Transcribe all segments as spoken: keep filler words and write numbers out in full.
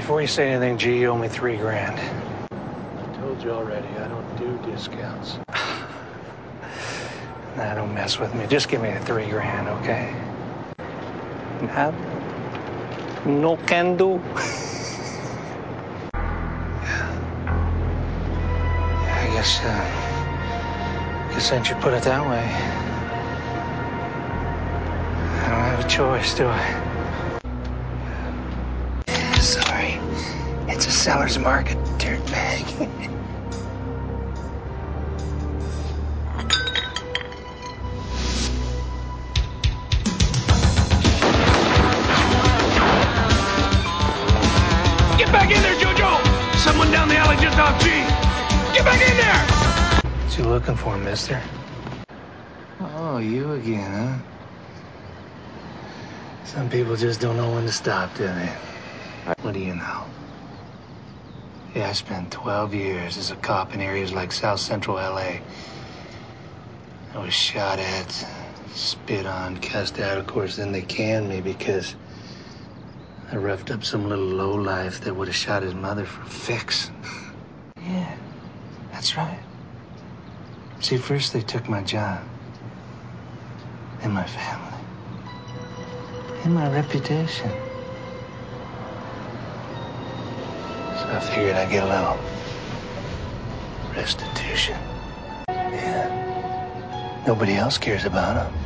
Before you say anything, G, you owe me three grand. I told you already, I don't do discounts. Nah, don't mess with me. Just give me the three grand, okay? Nah, no can do. Yeah. I guess, uh, guess since you put it that way, I don't have a choice, do I? Sorry. It's a seller's market, dirtbag. Get back in there, Jojo! Someone down the alley just off G. Get back in there! What you looking for, mister? Oh, you again, huh? Some people just don't know when to stop, do they? What do you know? Yeah, I spent twelve years as a cop in areas like South Central L A. I was shot at, spit on, cussed out. Of course, then they canned me because I roughed up some little lowlife that would have shot his mother for a fix. Yeah, that's right. See, first they took my job, then my family, and my reputation. So I figured I'd get a little restitution. Yeah. Nobody else cares about them.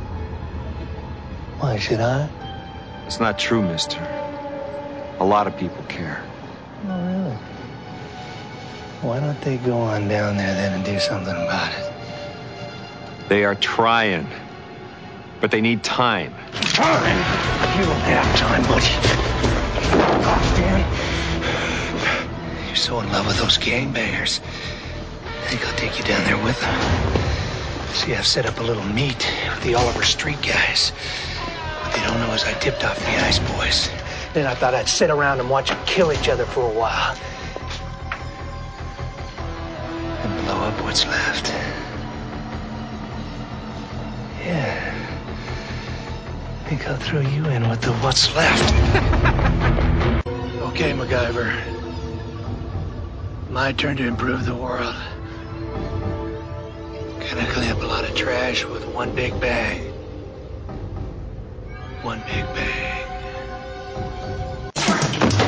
Why should I? It's not true, mister. A lot of people care. Oh, really? Why don't they go on down there then and do something about it? They are trying, but they need time. Time? You don't have time, buddy. Oh, damn. You're so in love with those gangbangers. I think I'll take you down there with them. See, I've set up a little meet with the Oliver Street guys. What they don't know is I tipped off the Ice Boys. Then I thought I'd sit around and watch them kill each other for a while. And blow up what's left. Yeah. I think I'll throw you in with the what's left. Okay, MacGyver. My turn to improve the world. Gonna clean up a lot of trash with one big bag. One big bag.